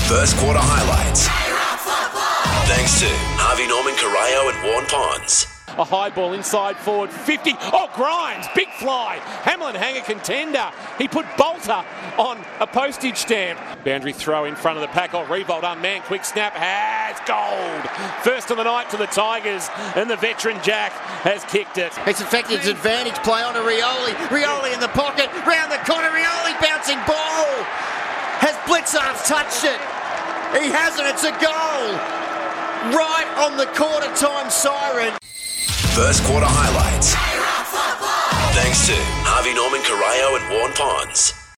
First quarter highlights. Thanks to Harvey Norman Corayo and Warren Ponds. A high ball inside forward 50. Oh, Grimes, big fly. Hamlin Hanger contender. He put Bolter on a postage stamp. Boundary throw in front of the pack. Oh, Revolt unmanned. Quick snap has gold. First of the night to the Tigers, and the veteran Jack has kicked it. It's affected his advantage play onto Rioli. Rioli in the pocket. Round the corner. Rioli bouncing ball. Has Blitzards touched it? He hasn't. It's a goal. Right on the quarter time siren. First quarter highlights. Thanks to Harvey Norman Corayo and Warren Ponds.